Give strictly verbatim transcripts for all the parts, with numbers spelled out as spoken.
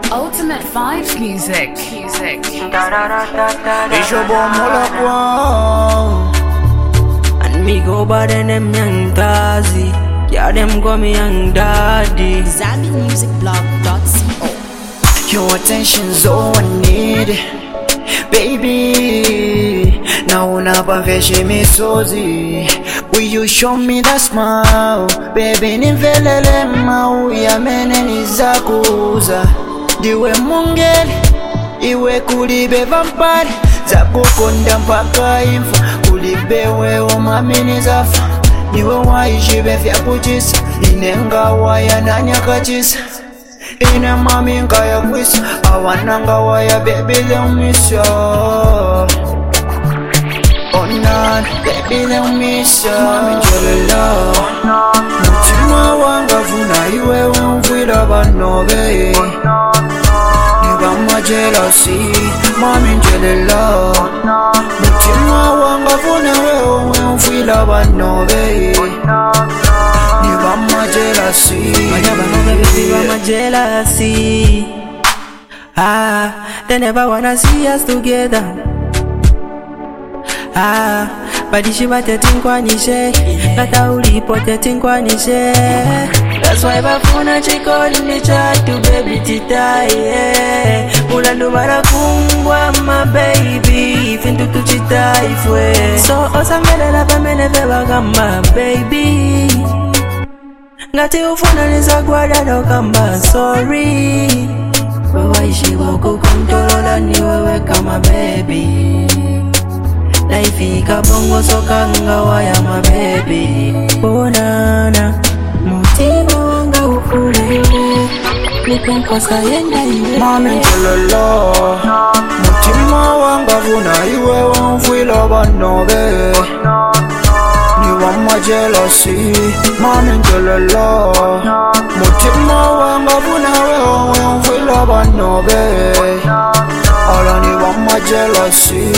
Ultimate Vibes Music. Music. It's your boy Mola. And me go by the name Young Tazi. Yeah, them call me Young Daddy. Zambi Music Blog dot co. Your attention's all I need, baby. Now unapaveshe misozi. Will you show me that smile, baby? Nivelele mau ya mene nizakuza. Diwe mungeli, iwe kulibe vampari. Zakukonda mpaka imfa, kulibe wewe mamini zafa. Niwe waishibe vya kuchisa, inengawa ya nani akachisa. Ine mami nkaya kwisa, awananga waya baby let me show. Oh nah, baby let me show. Mami njolela, mutima wanga vuna iwewe mvwila banobe. Niba jealousy, mami njolela, mutima wanga vuna wewe mvwila banobe. Niba jealousy, Baby, my jealousy. Ah, they never wanna see us together. Ah, badi bate tinkwanishe, kata ulipote tinkwanishe. That's why bafuna chiko ni chat to baby titaye. Mulandu mara kumbwa my baby, fintu tuchitai fwe. So osamele la pamene feba kama baby. Ngati ufuna nizagwada no kamba sorry. Wewe ishi wako kontrola ni wewe kama baby. Life ikabongo soka ngawa ya my baby. Bonana mutima wanga ukulele, nipenkosa yenda iwe. mami njolela, mutima wanga vuna iwewe mvwila banobe. Niba jealousy, mami njolela, mutima wanga vuna wewe mvwila banobe. Ala niba jealousy.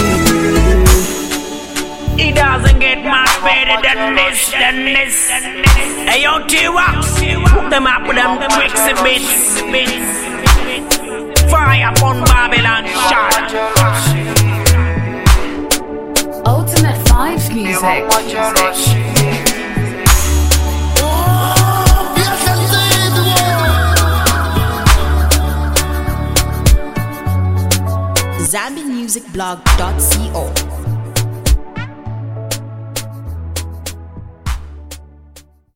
It doesn't get much better than this, than this. Hey yo, T-Wax, hook them up with them Trixie bits, bits. Fire upon Babylon, shot. Ultimate Vibes Music. Zambi Music Blog dot co.